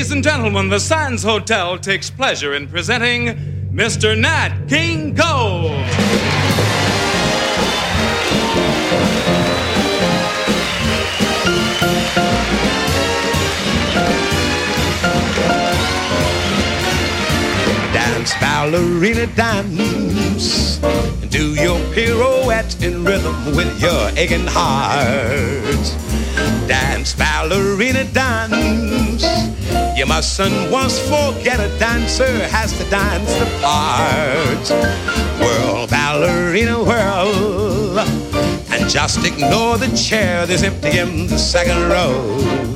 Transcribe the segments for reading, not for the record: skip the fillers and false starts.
Ladies and gentlemen, the Sands Hotel takes pleasure in presenting Mr. Nat King Cole. Dance, ballerina, dance. Do your pirouette in rhythm with your aching heart. Dance, ballerina, dance. You mustn't once forget a dancer has to dance the part. Whirl, ballerina, whirl. And just ignore the chair that's empty in the second row.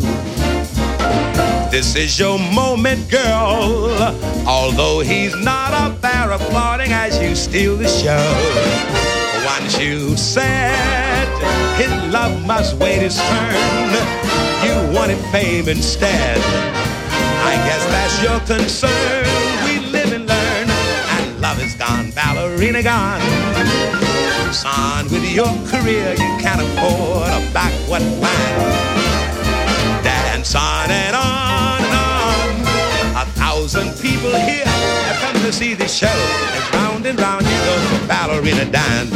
This is your moment, girl. Although he's not up there applauding as you steal the show. Once you said his love must wait his turn, you wanted fame instead. I guess that's your concern. We live and learn, and love is gone, ballerina gone. Son, with your career, you can't afford a backward plan. Dance on and on and on. 1,000 people here have come to see this show. And round you go for ballerina dance.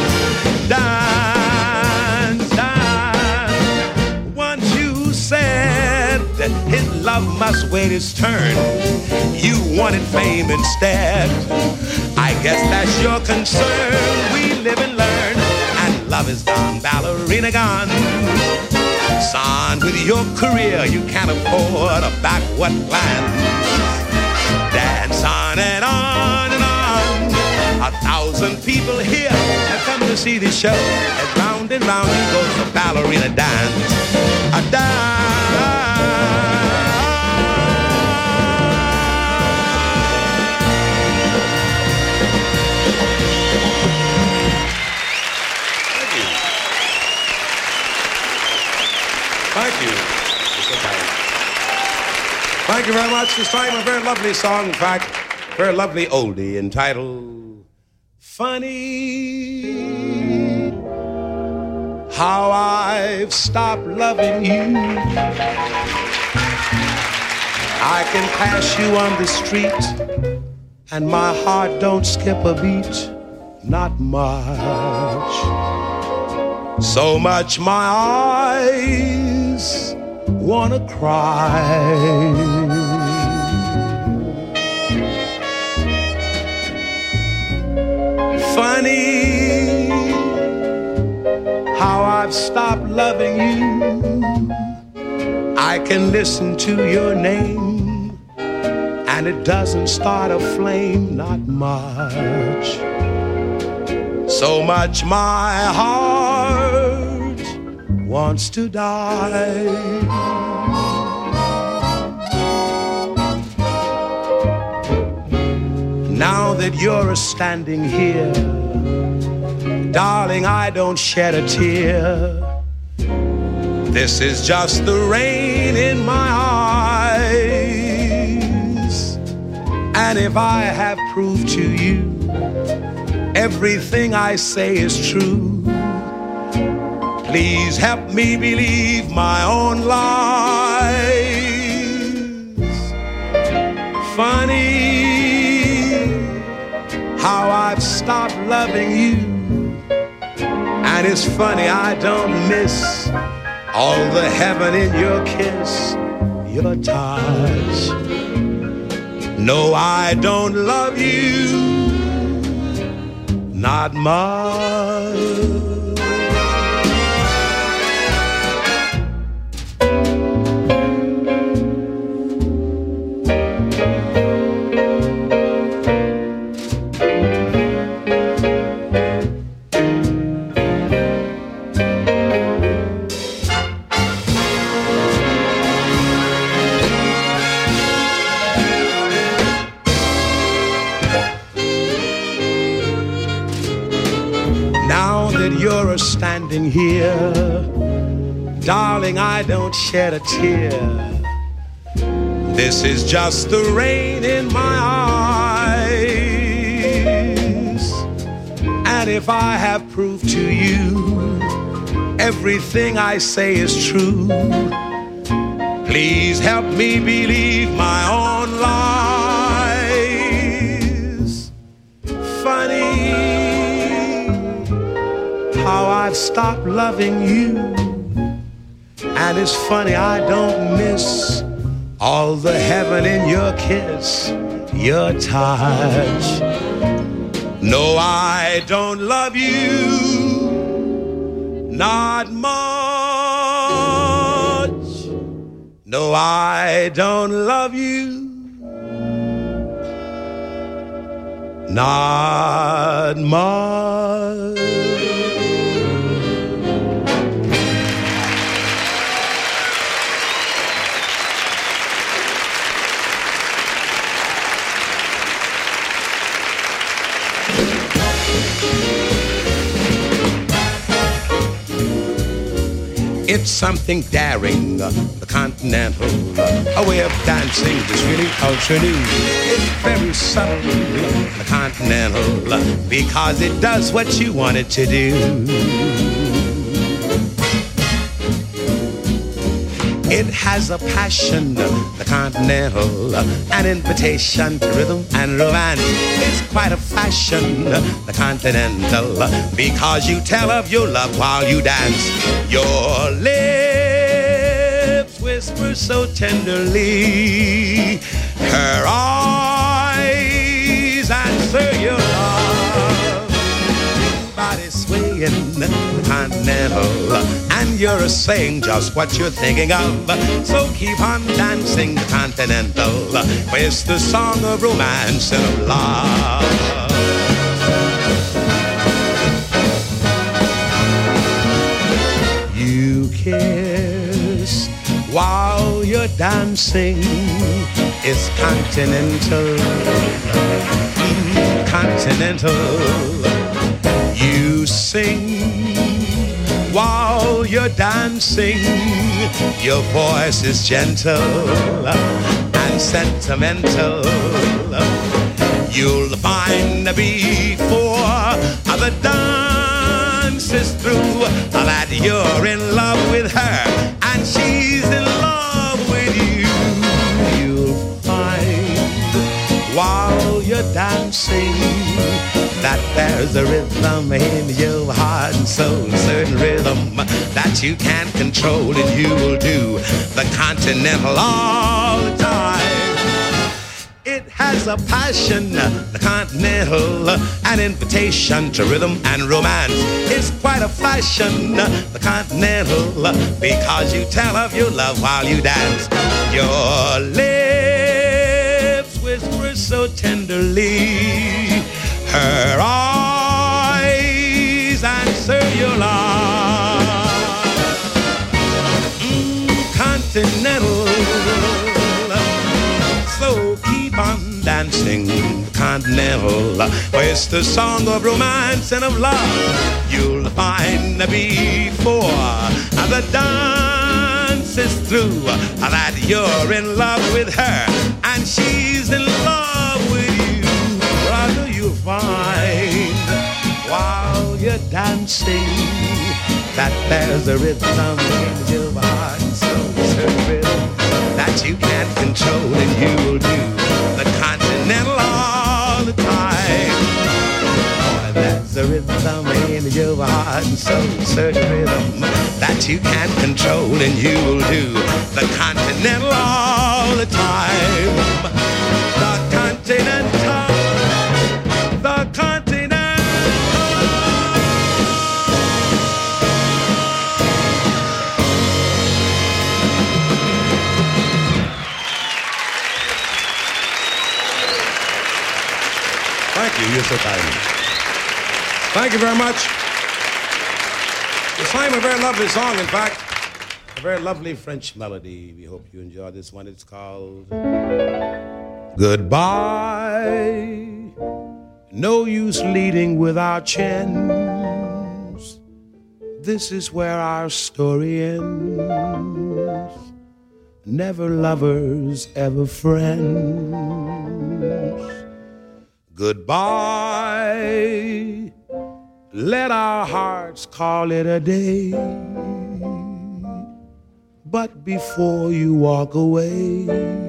Dance, dance. Once you said that his love must wait his turn, you wanted fame instead. I guess that's your concern. We live and learn, and love is gone, ballerina gone. Son, with your career, you can't afford a backward glance. Dance on and on and on. 1,000 people here have come to see this show. And round you go the ballerina dance. A dance. Thank you. Thank you very much. This time a very lovely song, in fact, very lovely oldie entitled Funny How I've Stopped Loving You. I can pass you on the street and my heart don't skip a beat, not much. So much my eyes wanna cry. Funny how I've stopped loving you. I can listen to your name and it doesn't start a flame, not much. So much my heart wants to die. Now that you're standing here, darling, I don't shed a tear. This is just the rain in my eyes. And if I have proved to you everything I say is true, please help me believe my own lies. Funny how I've stopped loving you. And it's funny I don't miss all the heaven in your kiss, your touch. No, I don't love you, not much. You're standing here, darling, I don't shed a tear. This is just the rain in my eyes. And if I have proved to you everything I say is true, Please help me believe my own lies. Funny how I've stopped loving you, and it's funny I don't miss all the heaven in your kiss, your touch. No, I don't love you, not much. No, I don't love you, not much. It's something daring, the continental, a way of dancing that's really ultra new. It's very subtle, the continental, because it does what you want it to do. It has a passion, the continental, an invitation to rhythm and romance. It's quite a fashion, the continental, because you tell of your love while you dance. Your lips whisper so tenderly, her eyes answer your love. Body swaying, the continental, and you're saying just what you're thinking of. So keep on dancing, the continental, for it's the song of romance and of love. You kiss while you're dancing, it's continental, continental. You sing while you're dancing, your voice is gentle and sentimental. You'll find before the dance is through that you're in love with her and she's in love with you. You'll find while you're dancing that there's a rhythm in your heart and soul, certain rhythm that you can't control, and you will do the continental all the time. It has a passion, the continental, an invitation to rhythm and romance. It's quite a fashion, the continental, because you tell of your love while you dance. Your lips whisper so tenderly, her eyes answer your love. Continental, so keep on dancing, continental, for it's the song of romance and of love. You'll find before the dance is through that you're in love with her and she's in love with you. Brother, you'll find while you're dancing that there's a rhythm in your heart and soul, certain rhythm that you can't control, and you will do the continental all the time. Boy, there's a rhythm in your heart and soul, certain rhythm that you can't control, and you will do the continental all the time. The continental, the continental. Thank you. You're so kind. Thank you very much. You sang a very lovely song, in fact, a very lovely French melody. We hope you enjoy this one. It's called Goodbye. No use leading with our chins. This is where our story ends. Never lovers, ever friends. Goodbye. Let our hearts call it a day. But before you walk away,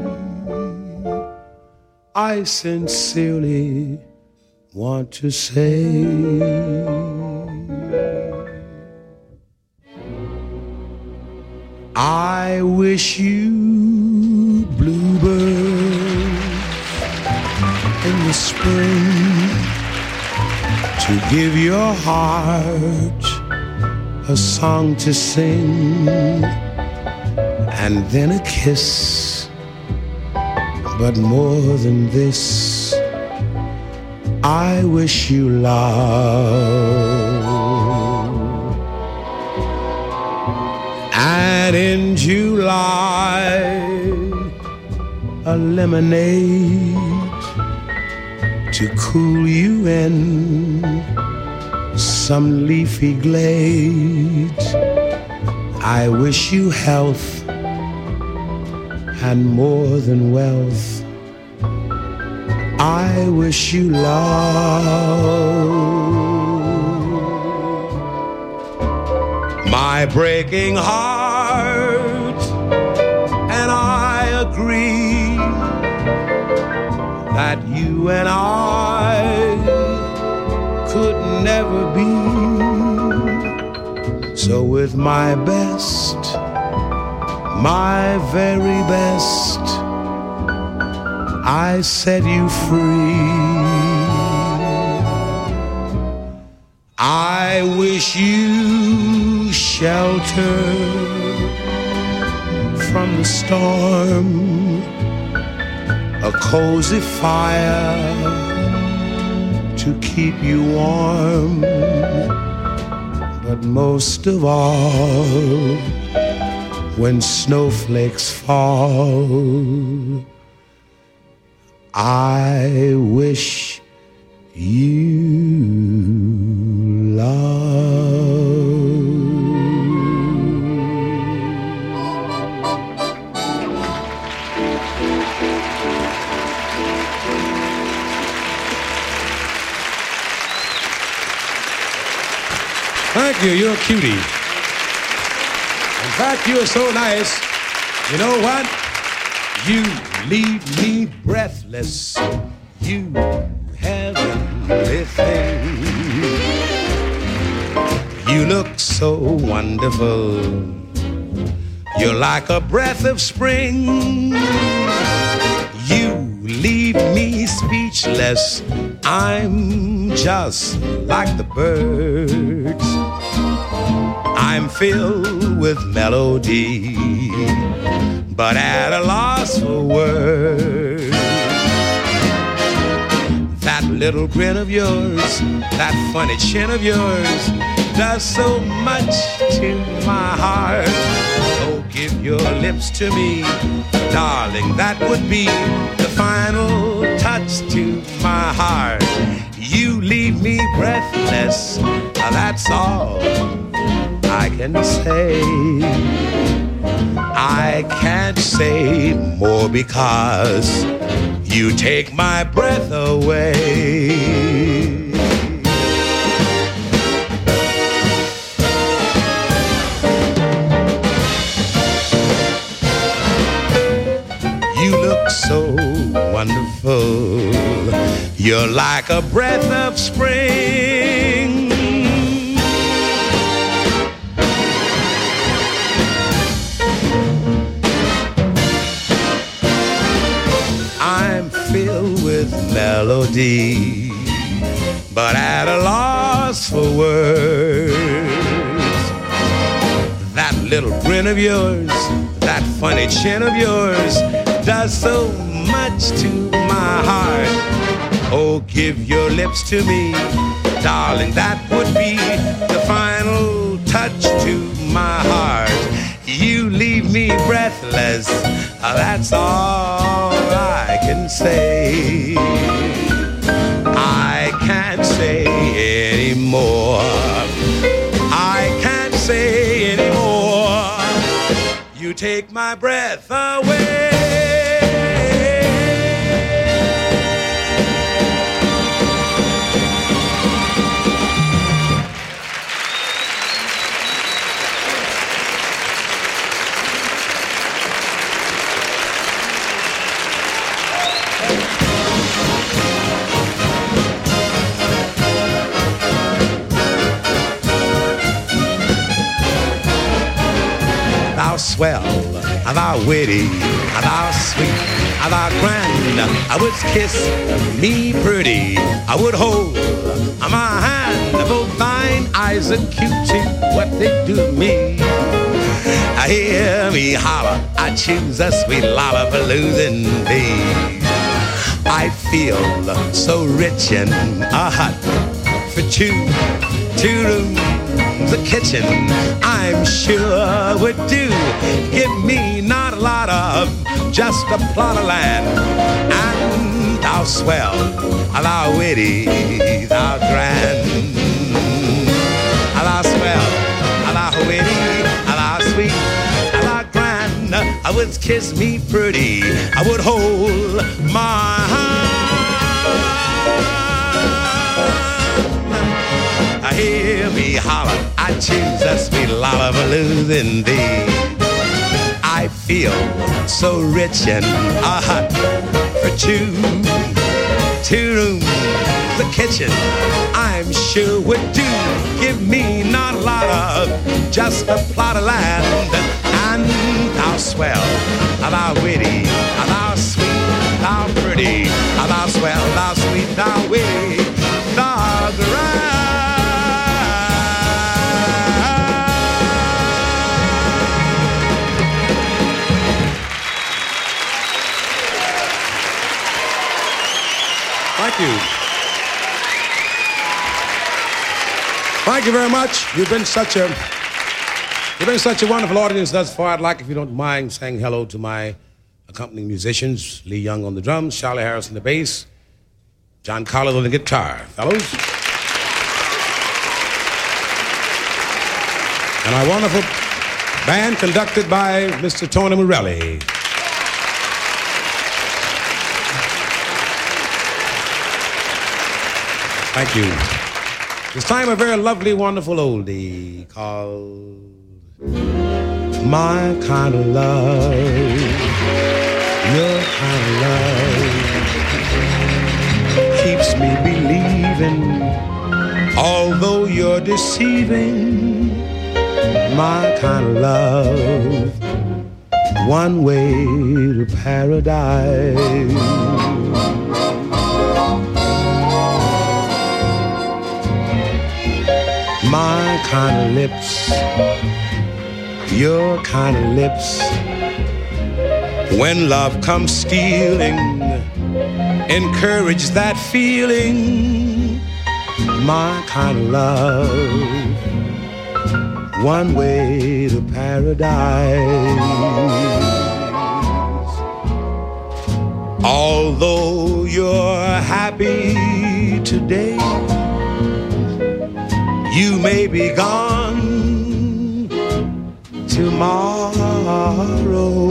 I sincerely want to say, I wish you bluebirds in the spring to give your heart a song to sing, and then a kiss. But more than this, I wish you love. And in July, a lemonade to cool you in some leafy glade. I wish you health and more than wealth. I wish you love. My breaking heart and I agree that you and I could never be. So with my best, my very best, I set you free. I wish you shelter from the storm, a cozy fire to keep you warm, but most of all, when snowflakes fall, I wish you love. Thank you, you're a cutie. In fact, you're so nice. You know what? You leave me breathless. You heavenly thing. You look so wonderful. You're like a breath of spring. You leave me speechless. I'm just like the birds. I'm filled with melody, but at a loss for words. That little grin of yours, that funny chin of yours, does so much to my heart. Oh, give your lips to me, darling, that would be the final touch to my heart. You leave me breathless, that's all I can say. I can't say more because you take my breath away. You look so wonderful. You're like a breath of spring. I'm filled with melody, but at a loss for words. That little grin of yours, that funny chin of yours, does so much to my heart. Oh, give your lips to me, darling, that would be the final touch to my heart. You leave me breathless, that's all I can say. I can't say anymore. I can't say anymore. You take my breath away. swell, thou witty, thou sweet, thou grand. I would kiss me pretty. I would hold my hand. Both thine eyes are cute. What they do to me. I hear me holler. I choose a sweet lollapalooza in thee. I feel so rich in a hut for two rooms, a kitchen, I'm sure would do. Give me not a lot of, just a plot of land. And thou swell, thou witty, thou grand. Thou swell, thou witty, thou sweet, thou grand. I would kiss me pretty, I would hold my hand. I hear me holler, I choose a sweet lollapalooza in thee. I feel so rich in a hut for two rooms, the kitchen, I'm sure would do. Give me not a lot of, just a plot of land. And thou swell, thou witty, thou sweet, thou pretty, thou swell, thou sweet, thou witty, thou grand. Thank you. Thank you very much. You've been such a wonderful audience thus far. I'd like, if you don't mind, saying hello to my accompanying musicians: Lee Young on the drums, Charlie Harris on the bass, John Collins on the guitar. Fellows. And our wonderful band conducted by Mr. Tony Morelli. Thank you. This time a very lovely, wonderful oldie called My Kind of Love, Your Kind of Love keeps me believing, although you're deceiving. My kind of love, one way to paradise. My kind of lips, your kind of lips. When love comes stealing, encourage that feeling. My kind of love, one way to paradise. Although you're happy today, you may be gone tomorrow.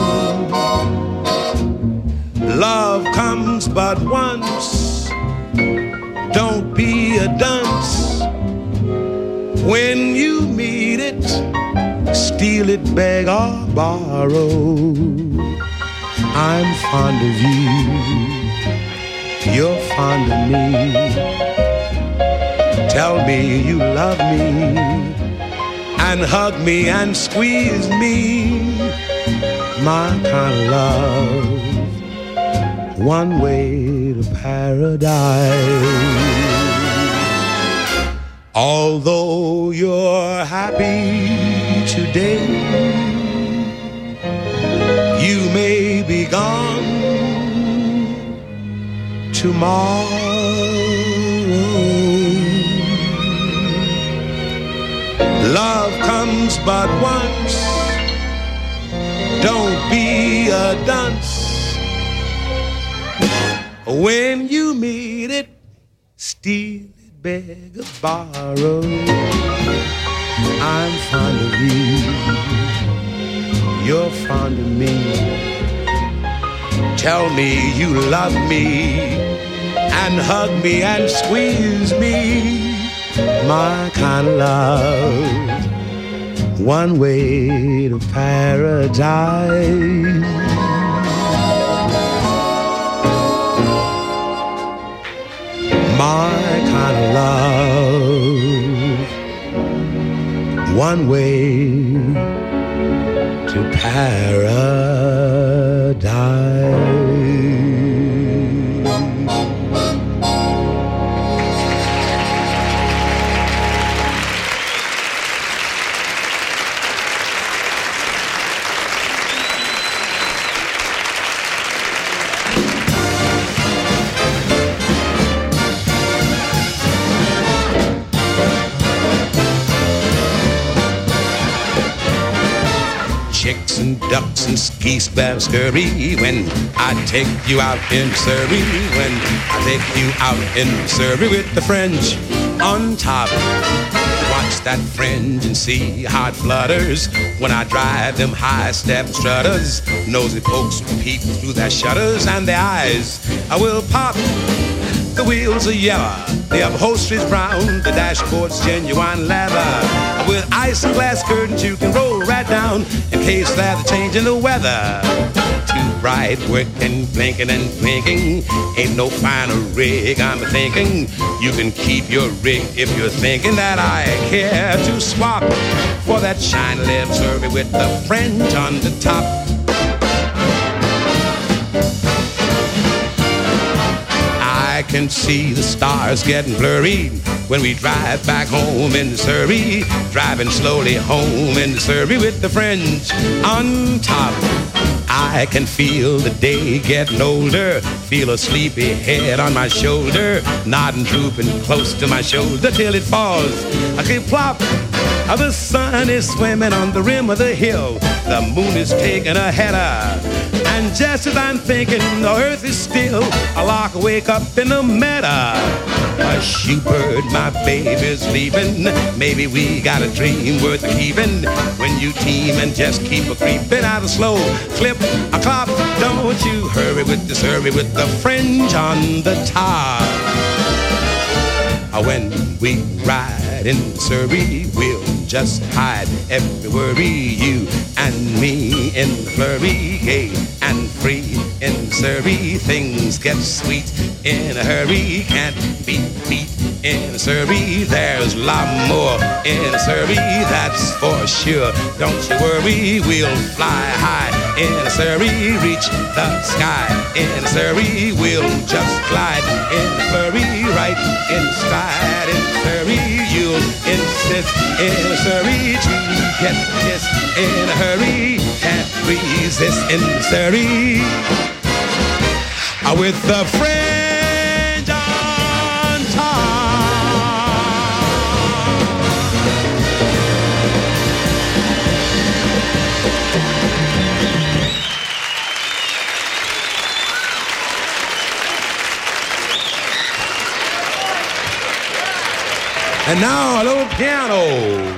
Love comes but once, don't be a dunce. When you meet it, steal it, beg or borrow. I'm fond of you, you're fond of me. Tell me you love me, and hug me and squeeze me. My kind of love, one way to paradise. Although you're happy today, you may be gone tomorrow. Love comes but once, don't be a dunce. When you meet it, steal it, beg or borrow. I'm fond of you, you're fond of me. Tell me you love me, and hug me and squeeze me. My kind of love, one way to paradise. My kind of love, one way to to paradise. Chicks and ducks and geese better scurry when I take you out in Surrey. When I take you out in Surrey with the fringe on top. Watch that fringe and see how it flutters when I drive them high-step strutters. Nosy folks will peep through their shutters and their eyes I will pop. The wheels are yellow, the upholstery's brown, the dashboard's genuine leather. With ice and glass curtains you can roll right down in case there's a change in the weather. Too bright, working, blinking and blinking. Ain't no finer rig, I'm thinking. You can keep your rig if you're thinking that I care to swap for that shiny little Surrey with the fringe on the top. I can see the stars getting blurry when we drive back home in Surrey. Driving slowly home in Surrey with the fringe on top. I can feel the day getting older. Feel a sleepy head on my shoulder, nodding, drooping close to my shoulder till it falls. I can plop. The sun is swimming on the rim of the hill. The moon is taking a header. And just as I'm thinking the earth is still, a lark wake up in the meadow. A shoebird, my baby's leaving. Maybe we got a dream worth keeping. When you team and just keep a creeping out a slow clip, a clop. Don't you hurry with the Surrey with the fringe on the top. When we ride in Surrey, we'll just hide every worry. You and me in the flurry, gay and free in Surrey. Things get sweet in a hurry, can't be beat in Surrey. There's a lot more in Surrey, that's for sure. Don't you worry, we'll fly high in Surrey, reach the sky in Surrey. We'll just glide in a flurry, right in stride in Surrey. You'll insist in Surrey to get kissed in a hurry. Can't resist in Surrey with the fringe on top. And now a little piano.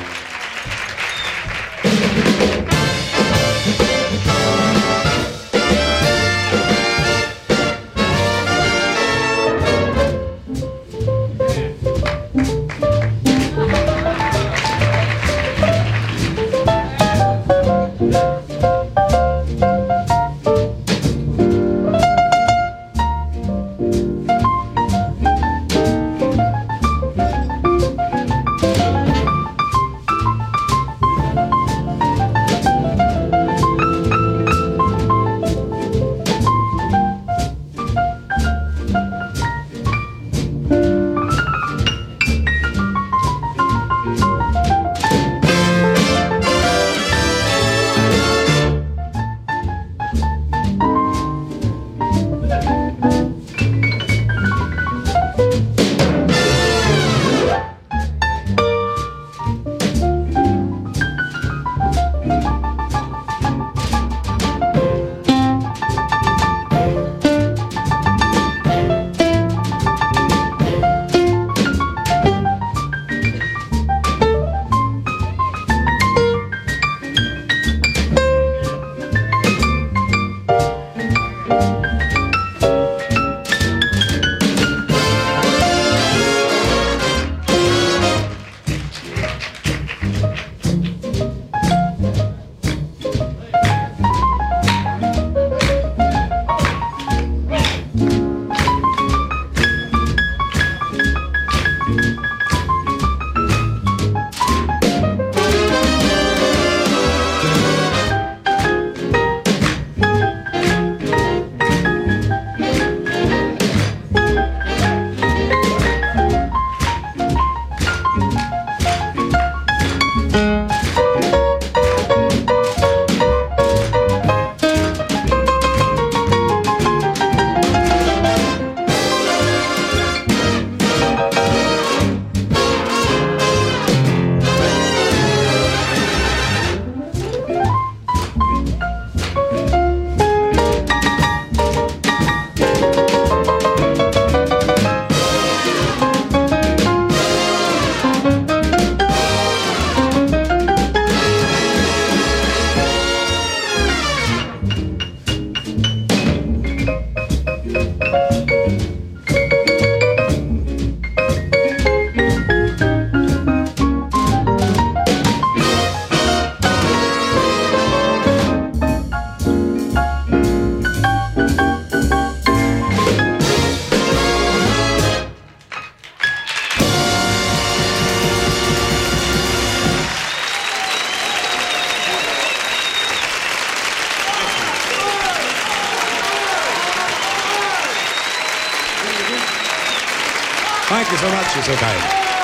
so much. You're so kind.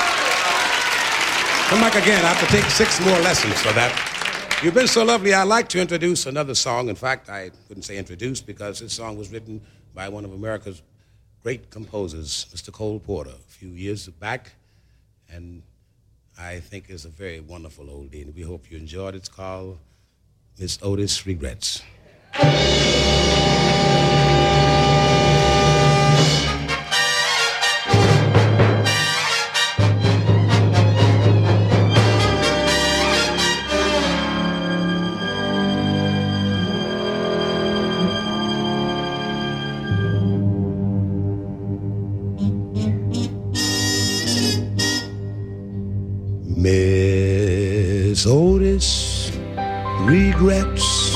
Come back again. I have to take 6 more lessons for that. You've been so lovely. I'd like to introduce another song. In fact, I wouldn't say introduce because this song was written by one of America's great composers, Mr. Cole Porter, a few years back. And I think it's a very wonderful oldie, and we hope you enjoyed it. It's called Miss Otis Regrets. Miss Otis regrets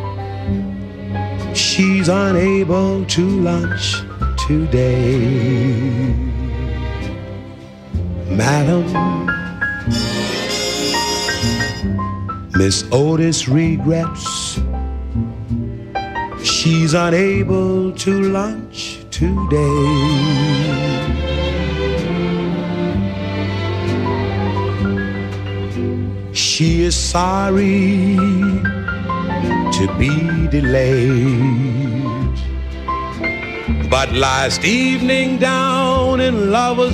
she's unable to lunch today. Madam, Miss Otis regrets she's unable to lunch today. She is sorry to be delayed, but last evening down in Lover's